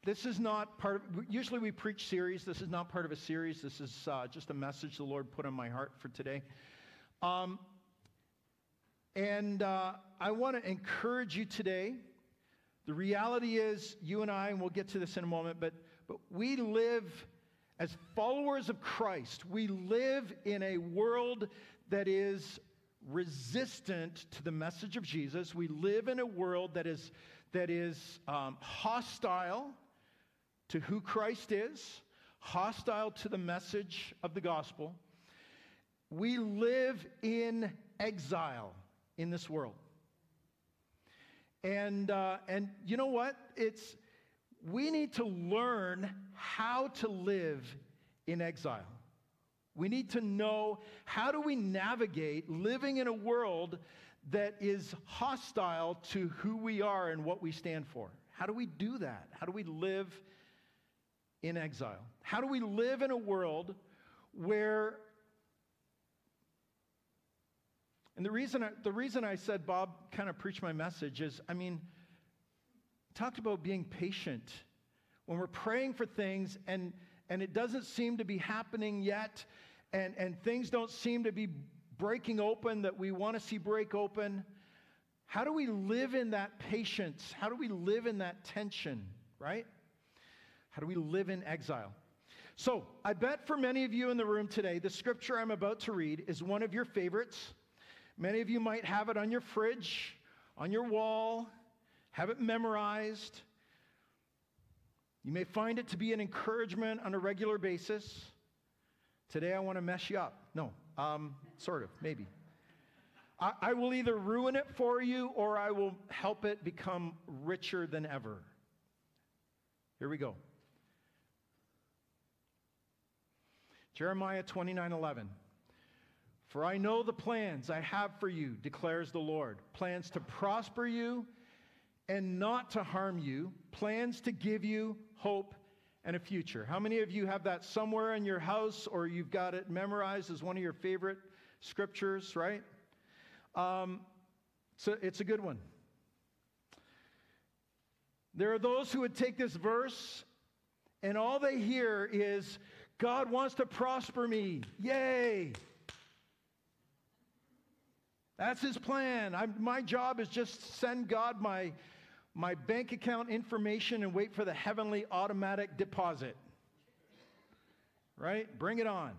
This is not part of, usually we preach series. This is not part of a series. This is just a message the Lord put on my heart for today. I want to encourage you today. The reality is, you and I, and we'll get to this in a moment, but we live as followers of Christ. We live in a world that is resistant to the message of Jesus. We live in a world that is hostile to who Christ is, hostile to the message of the gospel. We live in exile in this world. And you know what? We need to learn how to live in exile. We need to know, how do we navigate living in a world that is hostile to who we are and what we stand for? How do we do that? How do we live in exile? How do we live in a world where, and the reason I said Bob kind of preached my message is, talked about being patient when we're praying for things and it doesn't seem to be happening yet, and things don't seem to be breaking open that we want to see break open. How do we live in that patience? How do we live in that tension, right? How do we live in exile? So, I bet for many of you in the room today, the scripture I'm about to read is one of your favorites. Many of you might have it on your fridge, on your wall, have it memorized. You may find it to be an encouragement on a regular basis. Today I want to mess you up. No, sort of, maybe. I will either ruin it for you or I will help it become richer than ever. Here we go. Jeremiah 29:11. For I know the plans I have for you, declares the Lord. Plans to prosper you and not to harm you. Plans to give you hope and a future. How many of you have that somewhere in your house, or you've got it memorized as one of your favorite scriptures, right? So it's a good one. There are those who would take this verse and all they hear is, God wants to prosper me. Yay! That's his plan. My job is just send God my bank account information and wait for the heavenly automatic deposit. Right? Bring it on.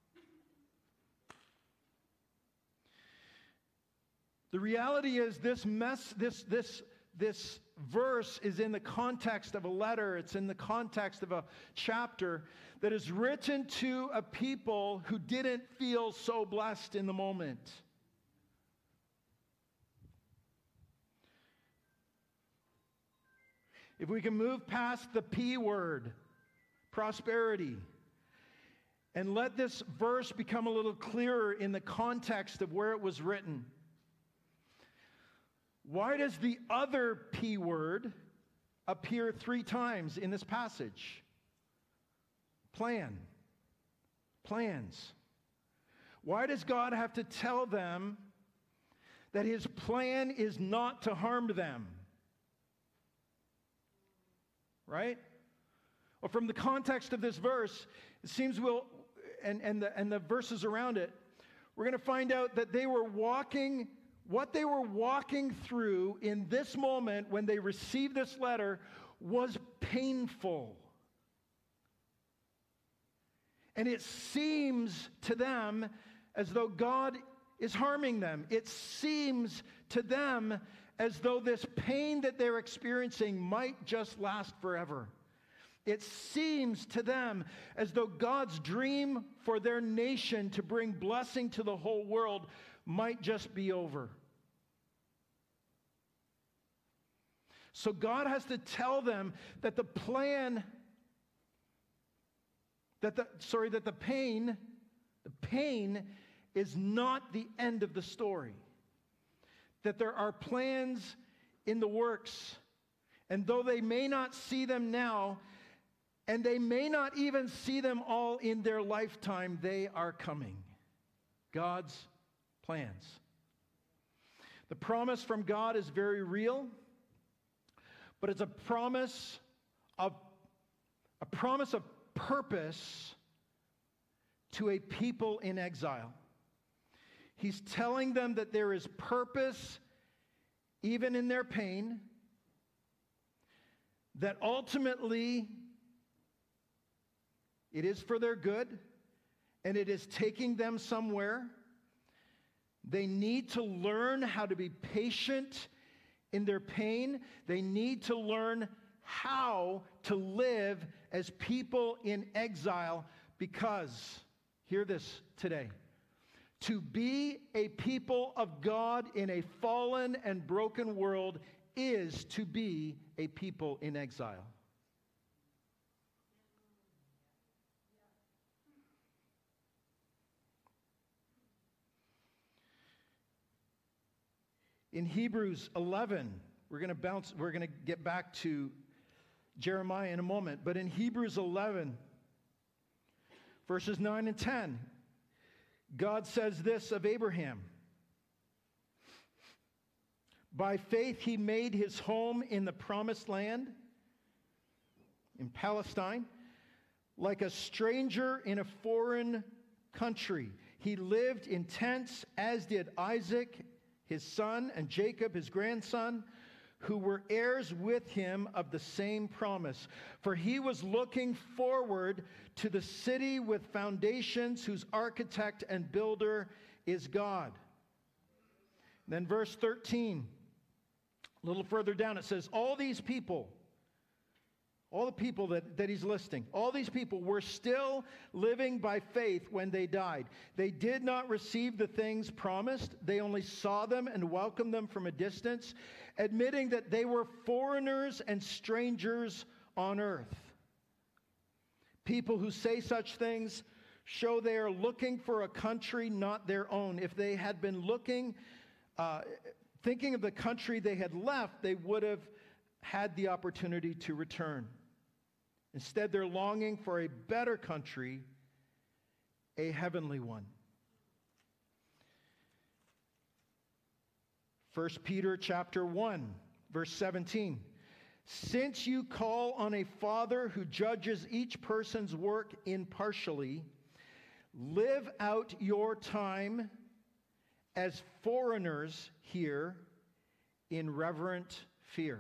The reality is this verse is in the context of a letter. It's in the context of a chapter that is written to a people who didn't feel so blessed in the moment. If we can move past the P word, prosperity, and let this verse become a little clearer in the context of where it was written. Why does the other P word appear 3 times in this passage? Plan. Plans. Why does God have to tell them that his plan is not to harm them? Right? Well, from the context of this verse, it seems and the verses around it, we're going to find out that what they were walking through in this moment when they received this letter was painful. And it seems to them as though God is harming them. It seems to them as though this pain that they're experiencing might just last forever. It seems to them as though God's dream for their nation to bring blessing to the whole world might just be over. So God has to tell them that the pain is not the end of the story. That there are plans in the works, and though they may not see them now, and they may not even see them all in their lifetime, they are coming. God's plans. The promise from God is very real, but it's a promise of a promise of purpose to a people in exile. He's telling them that there is purpose even in their pain, that ultimately it is for their good, and it is taking them somewhere. They need to learn how to be patient in their pain. They need to learn how to live as people in exile, because, hear this today, to be a people of God in a fallen and broken world is to be a people in exile. In Hebrews 11, we're going to get back to Jeremiah in a moment, but in Hebrews 11, verses 9 and 10, God says this of Abraham: by faith he made his home in the promised land, in Palestine, like a stranger in a foreign country. He lived in tents, as did Isaac, his son, and Jacob, his grandson, who were heirs with him of the same promise. For he was looking forward to the city with foundations, whose architect and builder is God. Then verse 13, a little further down, it says, all the people that he's listing, all these people were still living by faith when they died. They did not receive the things promised. They only saw them and welcomed them from a distance, admitting that they were foreigners and strangers on earth. People who say such things show they are looking for a country not their own. If they had been thinking of the country they had left, they would have had the opportunity to return. Instead, they're longing for a better country, a heavenly one. 1 Peter chapter 1, verse 17. Since you call on a Father who judges each person's work impartially, live out your time as foreigners here in reverent fear.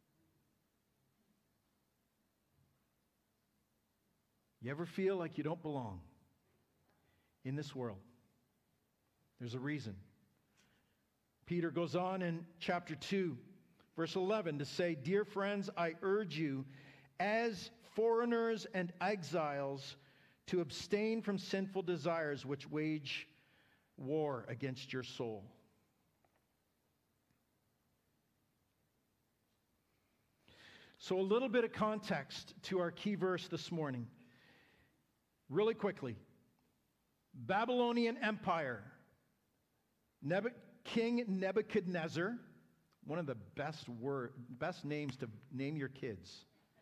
You ever feel like you don't belong in this world? There's a reason. Peter goes on in chapter 2, verse 11 to say, dear friends, I urge you as foreigners and exiles to abstain from sinful desires which wage war against your soul. So a little bit of context to our key verse this morning. Really quickly. Babylonian Empire. King Nebuchadnezzar, one of the best names to name your kids.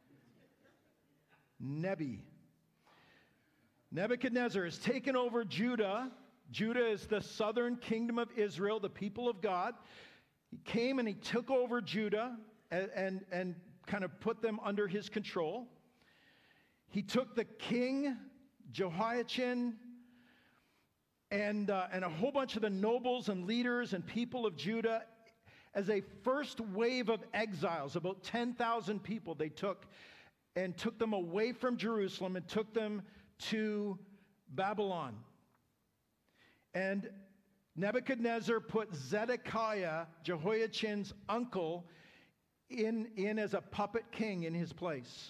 Nebuchadnezzar has taken over Judah. Judah is the southern kingdom of Israel, the people of God. He came and he took over Judah and kind of put them under his control. He took the king Jehoiachin and a whole bunch of the nobles and leaders and people of Judah as a first wave of exiles, about 10,000 people they took them away from Jerusalem and took them to Babylon. And Nebuchadnezzar put Zedekiah, Jehoiachin's uncle, in as a puppet king in his place.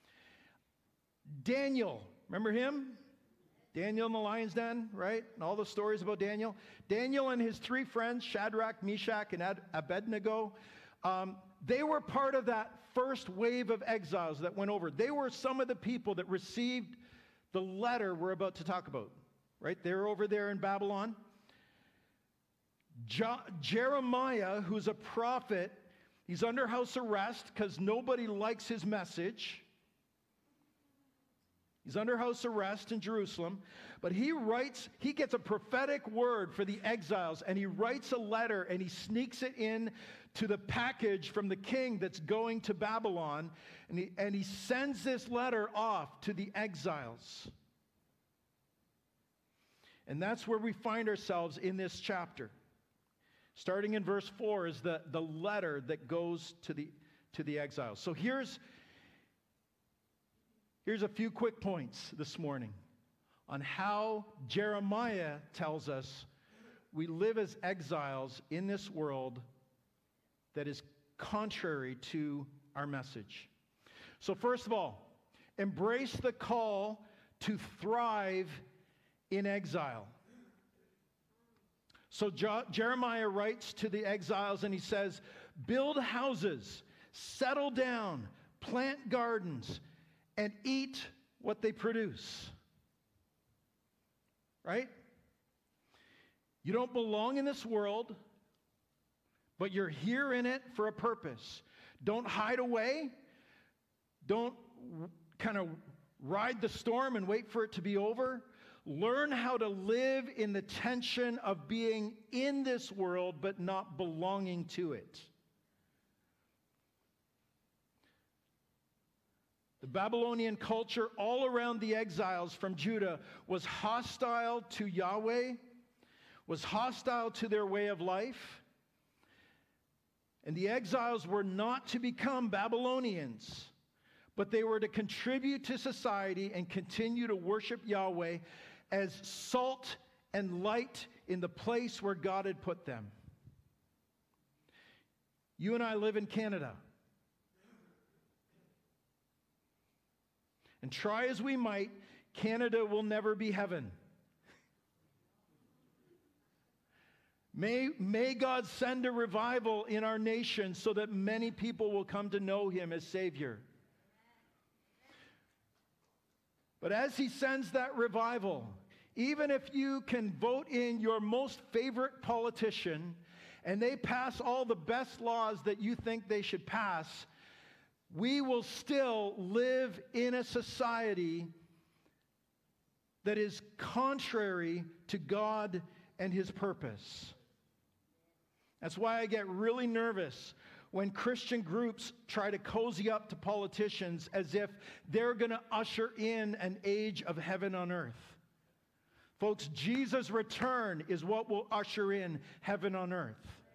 Daniel, remember him? Daniel in the lion's den, right? And all the stories about Daniel. Daniel and his three friends, Shadrach, Meshach, and Abednego, they were part of that first wave of exiles that went over. They were some of the people that received the letter we're about to talk about, right? They're over there in Babylon. Jeremiah, who's a prophet, he's under house arrest because nobody likes his message. He's under house arrest in Jerusalem, but he gets a prophetic word for the exiles, and he writes a letter, and he sneaks it in to the package from the king that's going to Babylon, and he sends this letter off to the exiles. And that's where we find ourselves in this chapter. Starting in verse 4 is the letter that goes to the exiles. So here's a few quick points this morning on how Jeremiah tells us we live as exiles in this world that is contrary to our message. So first of all, embrace the call to thrive in exile. So Jeremiah writes to the exiles and he says, build houses, settle down, plant gardens, and eat what they produce. Right? You don't belong in this world, but you're here in it for a purpose. Don't hide away. Don't kind of ride the storm and wait for it to be over. Learn how to live in the tension of being in this world but not belonging to it. The Babylonian culture all around the exiles from Judah was hostile to Yahweh, was hostile to their way of life. And the exiles were not to become Babylonians, but they were to contribute to society and continue to worship Yahweh as salt and light in the place where God had put them. You and I live in Canada. And try as we might, Canada will never be heaven. May God send a revival in our nation so that many people will come to know him as Savior. But as he sends that revival, even if you can vote in your most favorite politician and they pass all the best laws that you think they should pass, we will still live in a society that is contrary to God and his purpose. That's why I get really nervous when Christian groups try to cozy up to politicians as if they're going to usher in an age of heaven on earth. Folks, Jesus' return is what will usher in heaven on earth.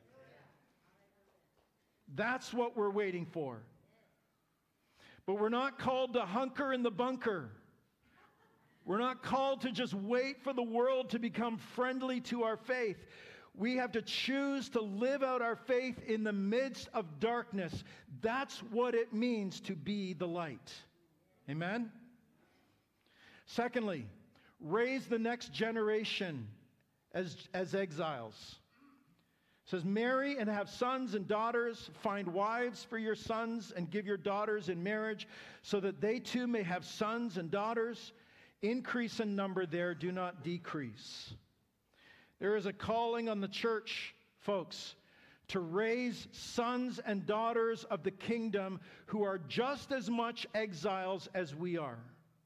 That's what we're waiting for. But we're not called to hunker in the bunker. We're not called to just wait for the world to become friendly to our faith. We have to choose to live out our faith in the midst of darkness. That's what it means to be the light. Amen? Secondly, raise the next generation as exiles. It says, marry and have sons and daughters. Find wives for your sons and give your daughters in marriage so that they too may have sons and daughters. Increase in number there, do not decrease. There is a calling on the church, folks, to raise sons and daughters of the kingdom who are just as much exiles as we are.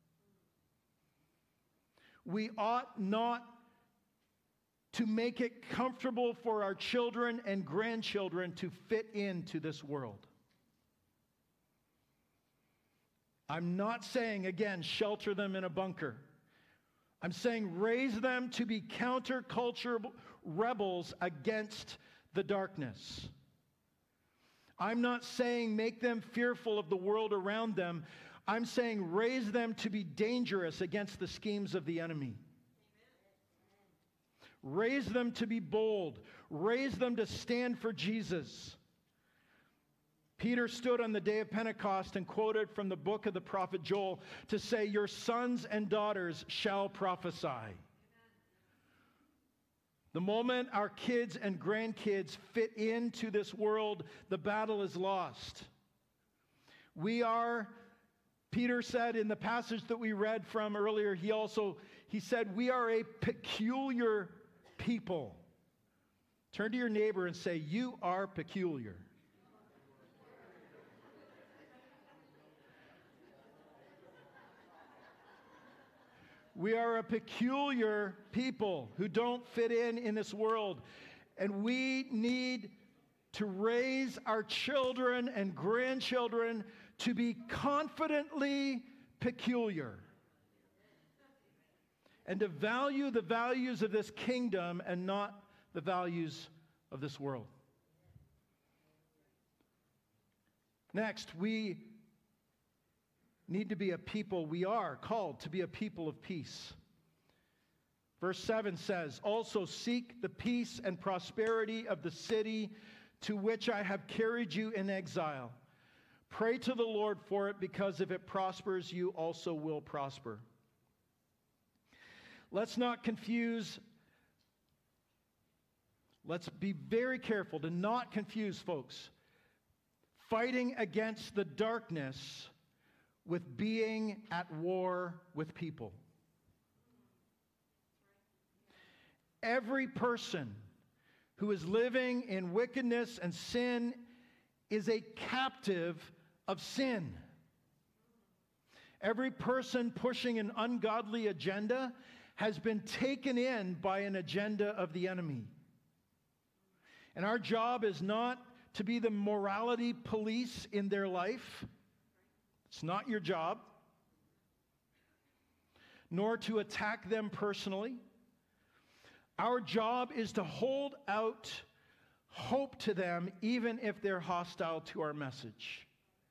We ought not to make it comfortable for our children and grandchildren to fit into this world. I'm not saying, again, shelter them in a bunker. I'm saying raise them to be counterculture rebels against the darkness. I'm not saying make them fearful of the world around them. I'm saying raise them to be dangerous against the schemes of the enemy. Raise them to be bold. Raise them to stand for Jesus. Peter stood on the day of Pentecost and quoted from the book of the prophet Joel to say, your sons and daughters shall prophesy. The moment our kids and grandkids fit into this world, the battle is lost. Peter said in the passage that we read from earlier, he said, we are a peculiar people. Turn to your neighbor and say, you are peculiar. We are a peculiar people who don't fit in this world. And we need to raise our children and grandchildren to be confidently peculiar and to value the values of this kingdom and not the values of this world. Next, we need to be a people, we are called to be a people of peace. Verse 7 says, "Also seek the peace and prosperity of the city to which I have carried you in exile. Pray to the Lord for it, because if it prospers, you also will prosper." Let's not confuse, let's be very careful to not confuse, folks, fighting against the darkness with being at war with people. Every person who is living in wickedness and sin is a captive of sin. Every person pushing an ungodly agenda has been taken in by an agenda of the enemy. And our job is not to be the morality police in their life. It's not your job. Nor to attack them personally. Our job is to hold out hope to them, even if they're hostile to our message.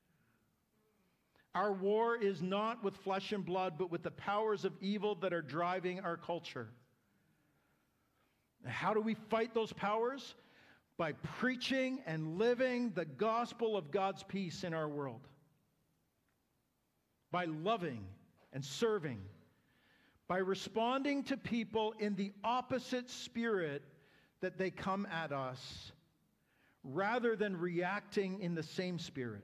Our war is not with flesh and blood, but with the powers of evil that are driving our culture. How do we fight those powers? By preaching and living the gospel of God's peace in our world. By loving and serving. By responding to people in the opposite spirit that they come at us, rather than reacting in the same spirit.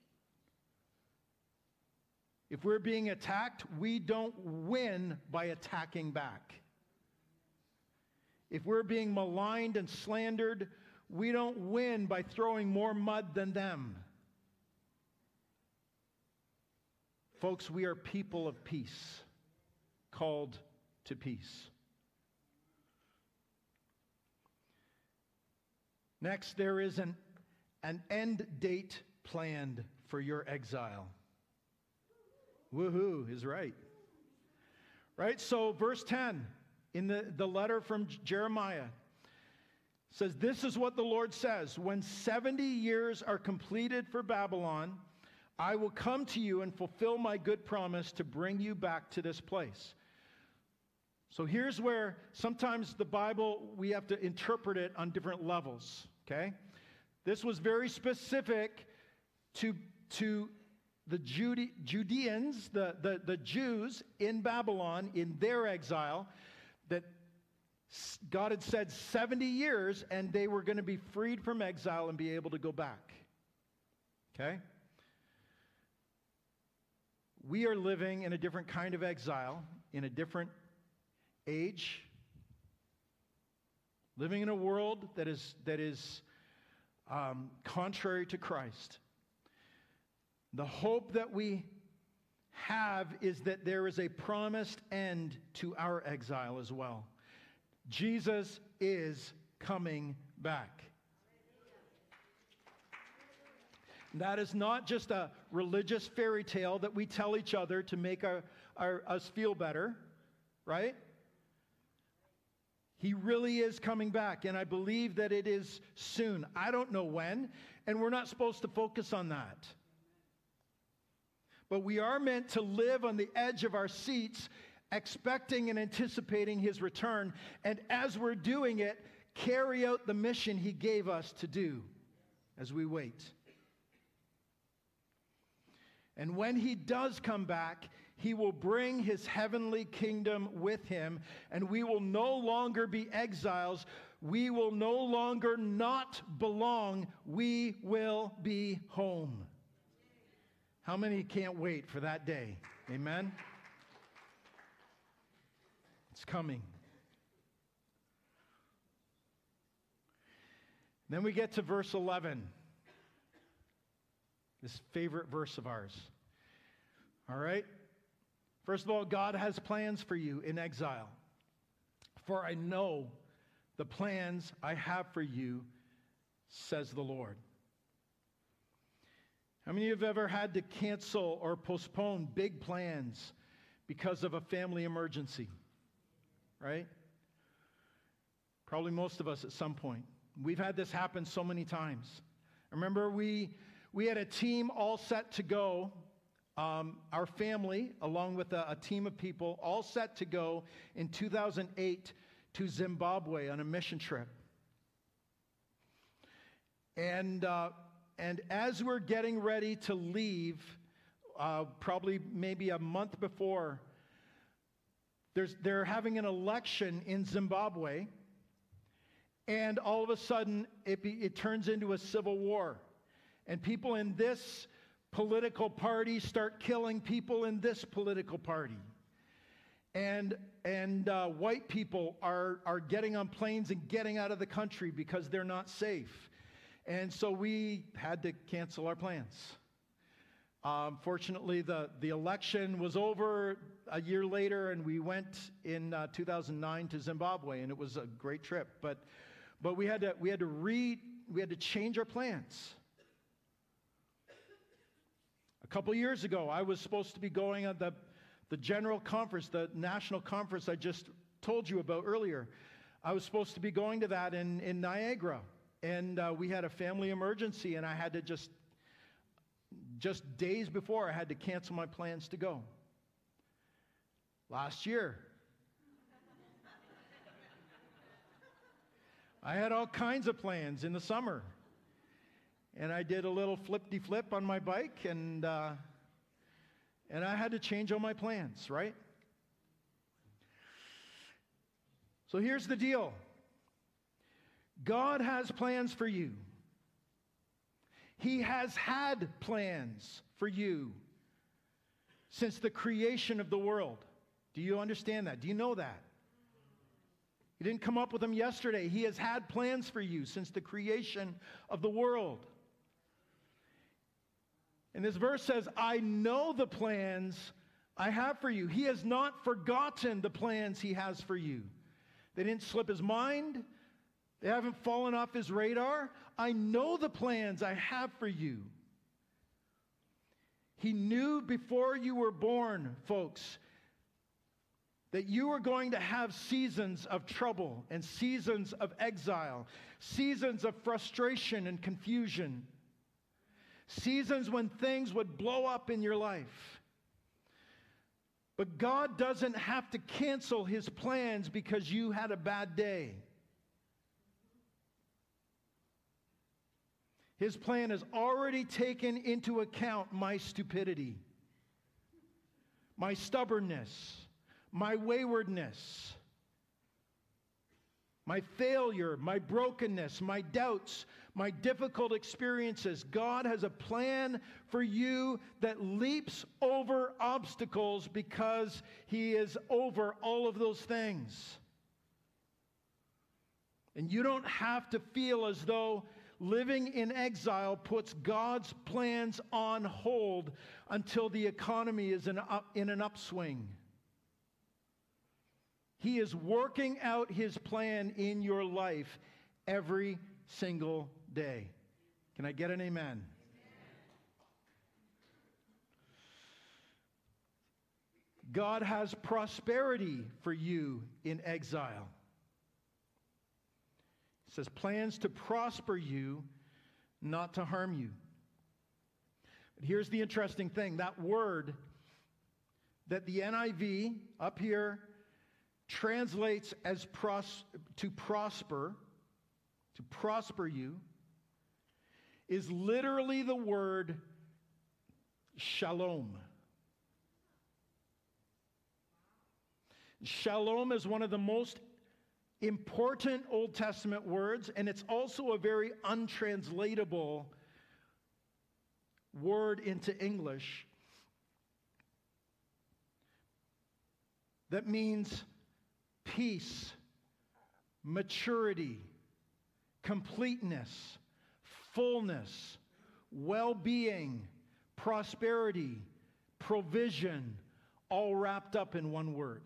If we're being attacked, we don't win by attacking back. If we're being maligned and slandered, we don't win by throwing more mud than them. Folks, we are people of peace, called to peace. Next, there is an end date planned for your exile. Woohoo is right. Right? So verse 10 in the letter from Jeremiah says, "This is what the Lord says, when 70 years are completed for Babylon, I will come to you and fulfill my good promise to bring you back to this place." So here's where sometimes the Bible, we have to interpret it on different levels, okay? This was very specific to the Judeans, the Jews in Babylon, in their exile, that God had said 70 years and they were going to be freed from exile and be able to go back, okay? We are living in a different kind of exile, in a different age, living in a world that is contrary to Christ. The hope that we have is that there is a promised end to our exile as well. Jesus is coming back. That is not just a religious fairy tale that we tell each other to make us feel better, right? He really is coming back, and I believe that it is soon. I don't know when, and we're not supposed to focus on that. But we are meant to live on the edge of our seats, expecting and anticipating His return, and as we're doing it, carry out the mission He gave us to do as we wait. And when He does come back, He will bring His heavenly kingdom with Him, and we will no longer be exiles. We will no longer not belong. We will be home. How many can't wait for that day? Amen? It's coming. Then we get to verse 11. This favorite verse of ours. All right? First of all, God has plans for you in exile. "For I know the plans I have for you," says the Lord. How many of you have ever had to cancel or postpone big plans because of a family emergency? Right? Probably most of us at some point. We've had this happen so many times. I remember we had a team all set to go, our family, along with a team of people, all set to go in 2008 to Zimbabwe on a mission trip. And as we're getting ready to leave, probably maybe a month before, they're having an election in Zimbabwe, and all of a sudden it turns into a civil war. And people in this political party start killing people in this political party. And white people are getting on planes and getting out of the country because they're not safe. And so we had to cancel our plans. Fortunately, the election was over a year later, and we went in 2009 to Zimbabwe, and it was a great trip. But we had to change our plans. A couple years ago, I was supposed to be going on the general conference, the national conference I just told you about earlier. I was supposed to be going to that in Niagara, and we had a family emergency, and I had to just days before, I had to cancel my plans to go. Last year, I had all kinds of plans in the summer, and I did a little flip-de-flip on my bike, and I had to change all my plans, right? So here's the deal. God has plans for you. He has had plans for you since the creation of the world. Do you understand that? Do you know that? He didn't come up with them yesterday. He has had plans for you since the creation of the world. And this verse says, I know the plans I have for you. He has not forgotten the plans he has for you. They didn't slip his mind. They haven't fallen off his radar. I know the plans I have for you. He knew before you were born, folks, that you were going to have seasons of trouble and seasons of exile, seasons of frustration and confusion, seasons when things would blow up in your life. But God doesn't have to cancel his plans because you had a bad day. His plan has already taken into account my stupidity, my stubbornness, my waywardness, my failure, my brokenness, my doubts, my difficult experiences. God has a plan for you that leaps over obstacles because he is over all of those things. And you don't have to feel as though living in exile puts God's plans on hold until the economy is in an upswing. He is working out his plan in your life every single day. Can I get an amen? Amen. God has prosperity for you in exile. It says plans to prosper you, not to harm you. But here's the interesting thing. That word that the NIV up here translates as to prosper you, is literally the word shalom. Shalom is one of the most important Old Testament words, and it's also a very untranslatable word into English that means peace, maturity, completeness, fullness, well-being, prosperity, provision, all wrapped up in one word.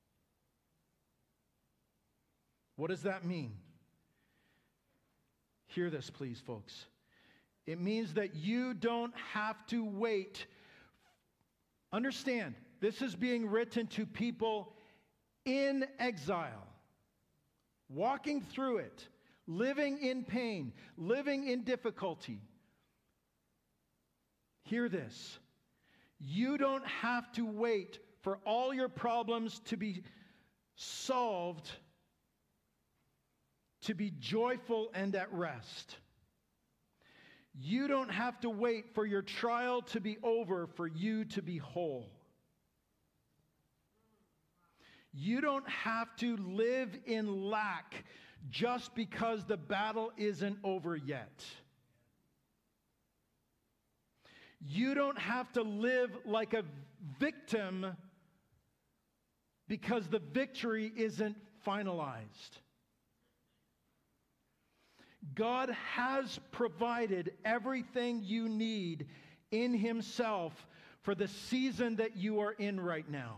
What does that mean? Hear this, please, folks. It means that you don't have to wait. Understand, this is being written to people in exile, walking through it, living in pain, living in difficulty. Hear this. You don't have to wait for all your problems to be solved to be joyful and at rest. You don't have to wait for your trial to be over for you to be whole. You don't have to live in lack just because the battle isn't over yet. You don't have to live like a victim because the victory isn't finalized. God has provided everything you need in Himself for the season that you are in right now.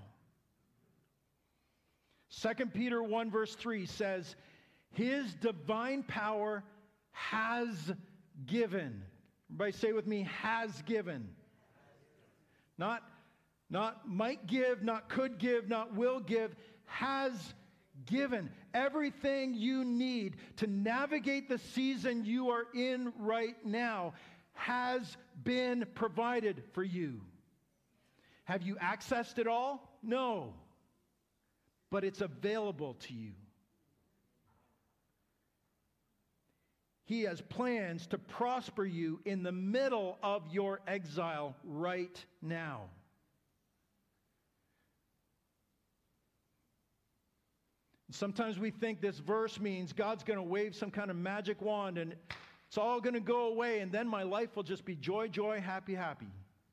2 Peter 1 verse 3 says, His divine power has given. Everybody say with me, has given. Not might give, not could give, not will give, has given. Everything you need to navigate the season you are in right now has been provided for you. Have you accessed it all? No. But it's available to you. He has plans to prosper you in the middle of your exile right now. Sometimes we think this verse means God's going to wave some kind of magic wand and it's all going to go away and then my life will just be joy, joy, happy, happy.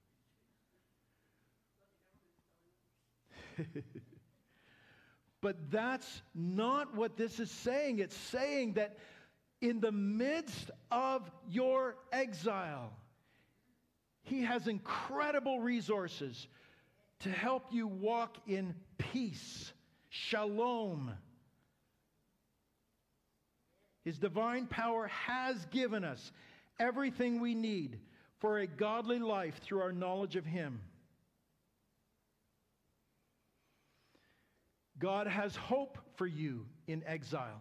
But that's not what this is saying. It's saying that in the midst of your exile, He has incredible resources to help you walk in peace, shalom. His divine power has given us everything we need for a godly life through our knowledge of Him. God has hope for you in exile.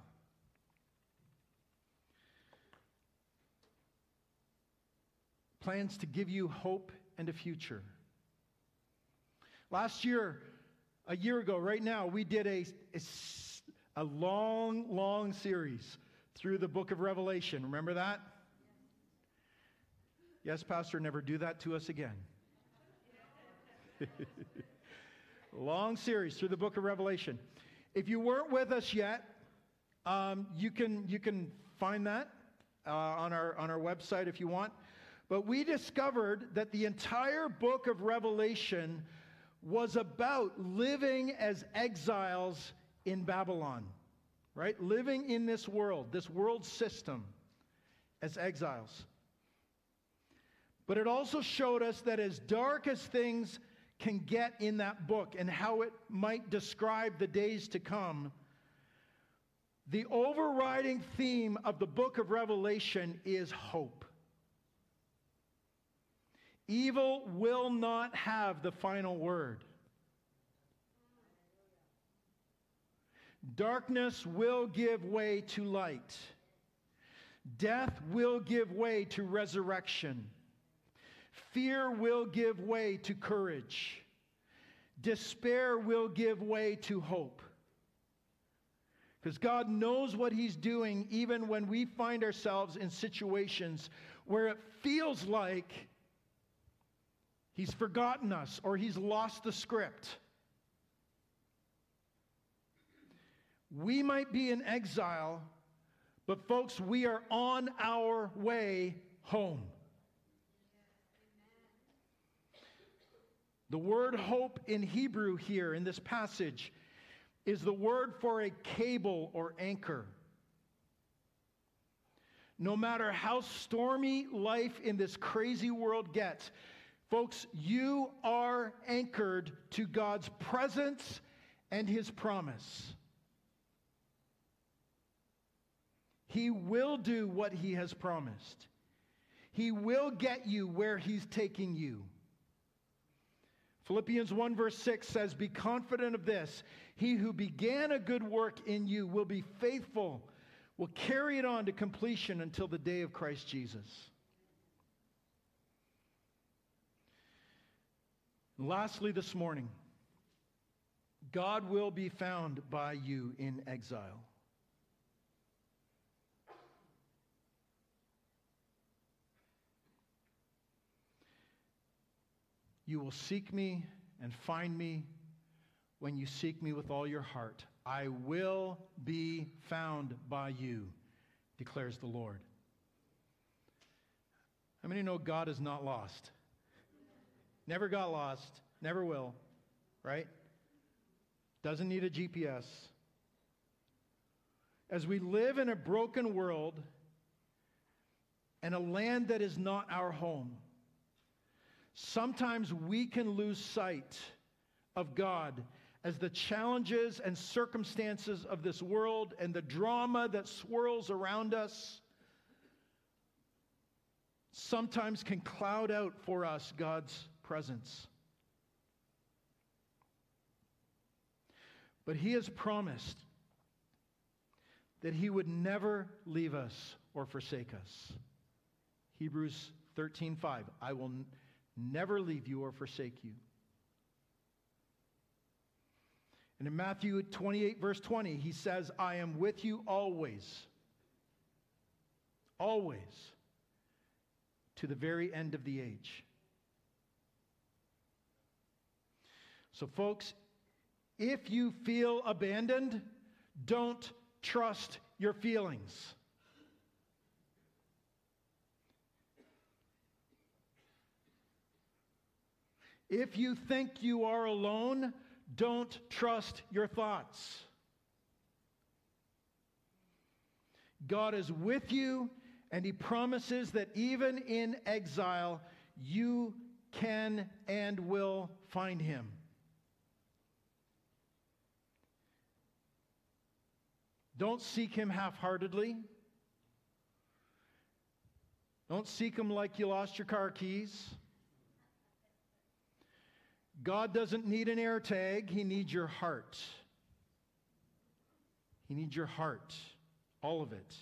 Plans to give you hope and a future. Last year, a year ago, right now, we did a long series through the book of Revelation. Remember that? Yes, Pastor, never do that to us again. Long series through the book of Revelation. If you weren't with us yet, you can find that on our website if you want. But we discovered that the entire book of Revelation was about living as exiles in Babylon, right? Living in this world system as exiles. But it also showed us that as dark as things can get in that book and how it might describe the days to come, the overriding theme of the book of Revelation is hope. Evil will not have the final word. Darkness will give way to light. Death will give way to resurrection. Fear will give way to courage. Despair will give way to hope. Because God knows what He's doing even when we find ourselves in situations where it feels like He's forgotten us or He's lost the script. We might be in exile, but folks, we are on our way home. The word hope in Hebrew here in this passage is the word for a cable or anchor. No matter how stormy life in this crazy world gets, folks, you are anchored to God's presence and His promise. He will do what He has promised. He will get you where He's taking you. Philippians 1 verse 6 says, "Be confident of this, He who began a good work in you will be faithful, will carry it on to completion until the day of Christ Jesus." And lastly this morning, God will be found by you in exile. You will seek me and find me when you seek me with all your heart. I will be found by you, declares the Lord. How many know God is not lost? Never got lost, never will, right? Doesn't need a GPS. As we live in a broken world and a land that is not our home, sometimes we can lose sight of God as the challenges and circumstances of this world and the drama that swirls around us sometimes can cloud out for us God's presence. But He has promised that He would never leave us or forsake us. Hebrews 13:5, I will never leave you or forsake you. And in Matthew 28 verse 20, He says, I am with you always, always, to the very end of the age. So folks, if you feel abandoned, don't trust your feelings. If you think you are alone, don't trust your thoughts. God is with you, and He promises that even in exile, you can and will find Him. Don't seek Him half-heartedly. Don't seek Him like you lost your car keys. God doesn't need an air tag. He needs your heart. He needs your heart. All of it.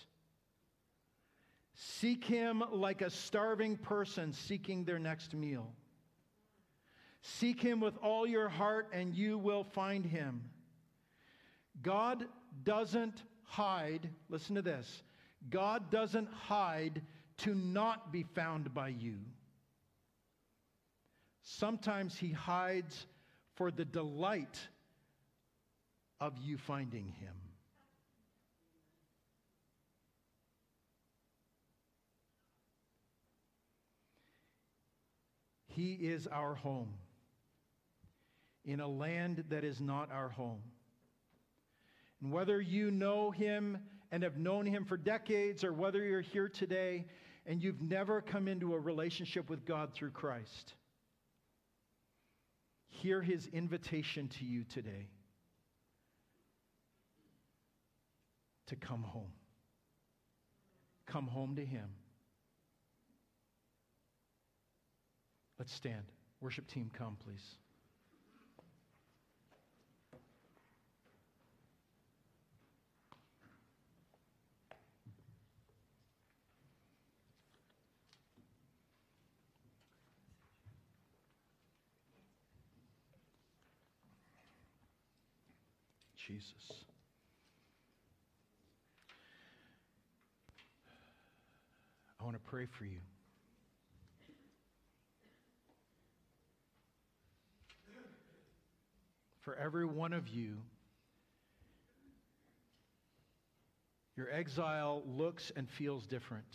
Seek Him like a starving person seeking their next meal. Seek Him with all your heart and you will find Him. God doesn't hide, listen to this, God doesn't hide to not be found by you. Sometimes He hides for the delight of you finding Him. He is our home in a land that is not our home. And whether you know Him and have known Him for decades, or whether you're here today and you've never come into a relationship with God through Christ, hear His invitation to you today to come home. Come home to Him. Let's stand. Worship team, come, please. Jesus. I want to pray for you. For every one of you, your exile looks and feels different.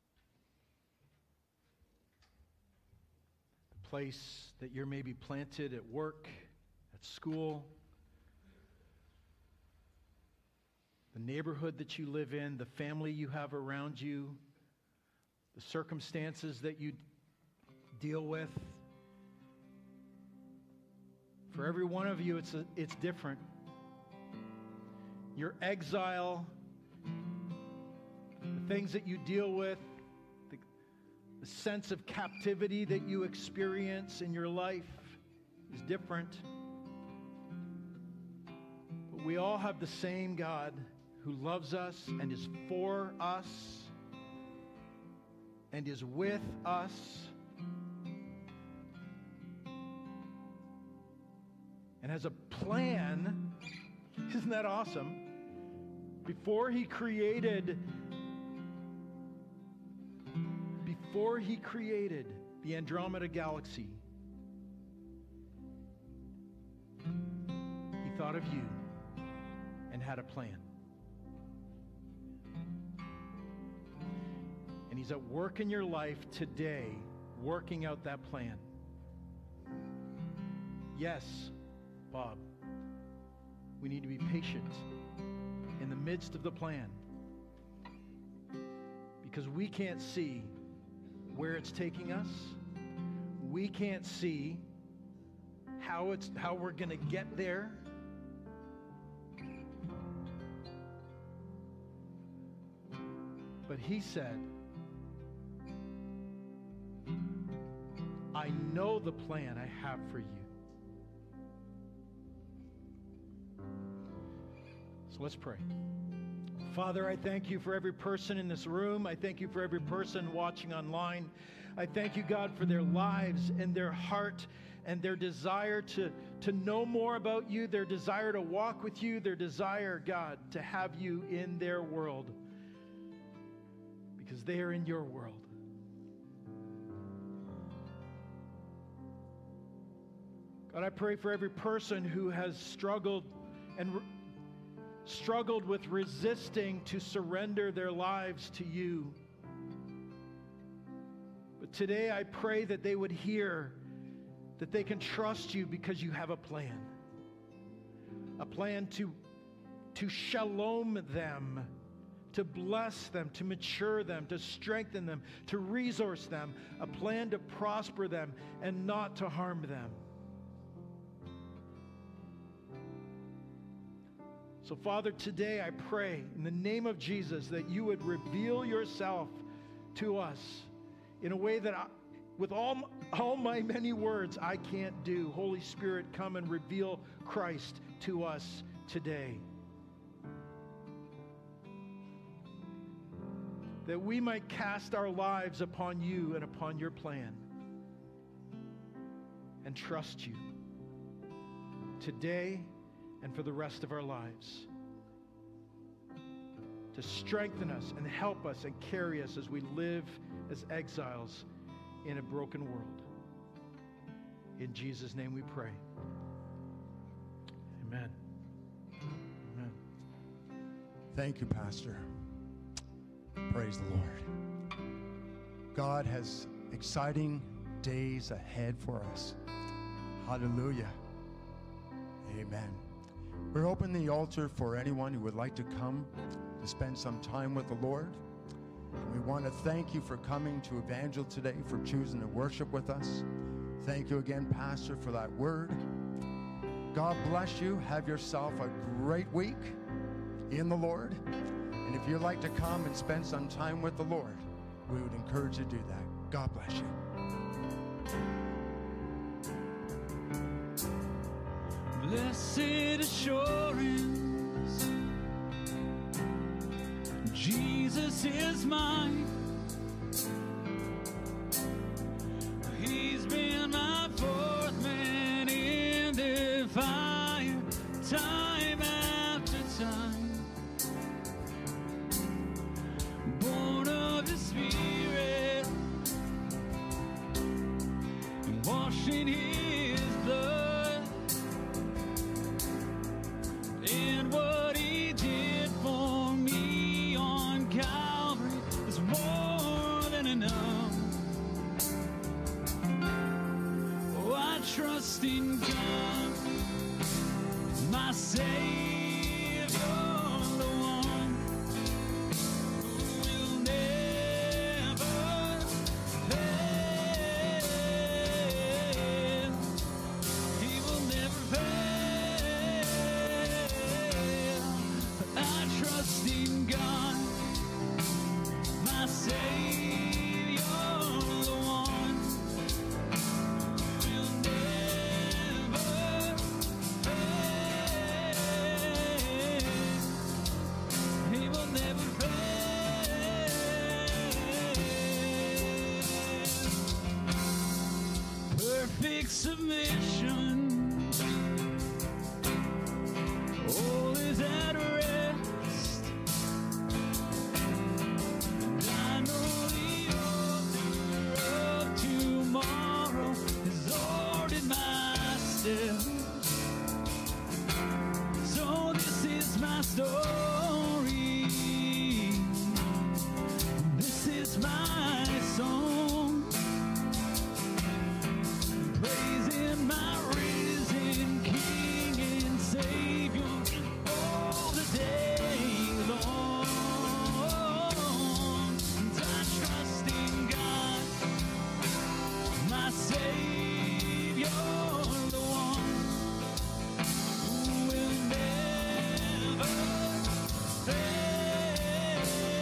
The place that you're maybe planted at work, at school, the neighborhood that you live in, the family you have around you, the circumstances that you deal with. For every one of you, it's different. Your exile things that you deal with, the sense of captivity that you experience in your life is different. But we all have the same God who loves us and is for us and is with us. And has a plan. Isn't that awesome? Before he created the Andromeda Galaxy, he thought of you and had a plan. And he's at work in your life today, working out that plan. Yes, Bob, we need to be patient in the midst of the plan, because we can't see where it's taking us. We can't see how we're going to get there. But he said, I know the plan I have for you. So let's pray. Father, I thank you for every person in this room. I thank you for every person watching online. I thank you, God, for their lives and their heart and their desire to know more about you, their desire to walk with you, their desire, God, to have you in their world, because they are in your world. God, I pray for every person who has struggled with resisting to surrender their lives to you. But today I pray that they would hear that they can trust you because you have a plan to shalom them, to bless them, to mature them, to strengthen them, to resource them, a plan to prosper them and not to harm them. So, Father, today I pray in the name of Jesus that you would reveal yourself to us in a way that with all my many words I can't do. Holy Spirit, come and reveal Christ to us today. That we might cast our lives upon you and upon your plan and trust you today and for the rest of our lives, to strengthen us and help us and carry us as we live as exiles in a broken world. In Jesus' name we pray. Amen. Amen. Thank you, Pastor. Praise the Lord. God has exciting days ahead for us. Hallelujah. Amen. We're opening the altar for anyone who would like to come to spend some time with the Lord. And we want to thank you for coming to Evangel today, for choosing to worship with us. Thank you again, Pastor, for that word. God bless you. Have yourself a great week in the Lord. And if you'd like to come and spend some time with the Lord, we would encourage you to do that. God bless you. Blessed assurance, Jesus is mine. He's been my fourth man in the fire, time after time. Born of the Spirit, and washed in His blood. And what He did for me on Calvary is more than enough. Oh, I trust in God, my Savior, the one who will never fail. He will never fail. I trust in God, Jesus. So this is my story. This is my song. Praising my risen King and Savior all the day long. And I trust in God, my Savior, the one who will never fail.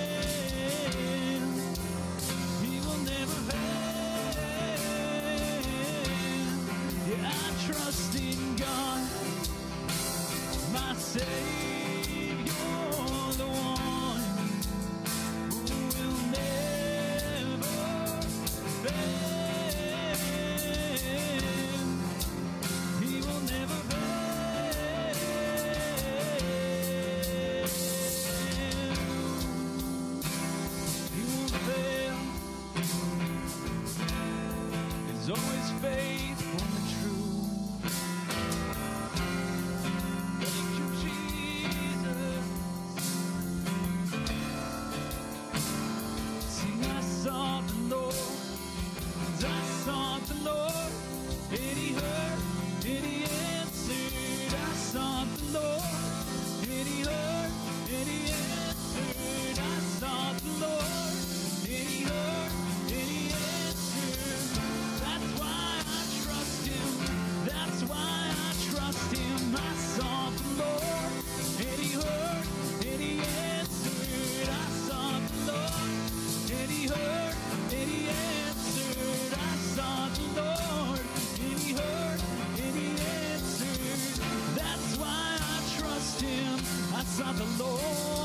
He will never fail. Yeah, I trust in God, my Savior, the one who will never fail. He will never fail. He won't fail. He's always faithful and true. Thank you, Jesus. See, I sought the Lord, I sought the Lord, and He heard, and He answered. I sought the Lord, and He heard, and He answered. I sought the Lord, and He heard, and He answered. That's why I trust Him. That's why I trust Him. I sought the Lord, and He heard, and He answered. I sought the Lord, and He heard, and He answered. I sought the Lord, and He heard, and He answered. That's why I trust Him. I sought the Lord.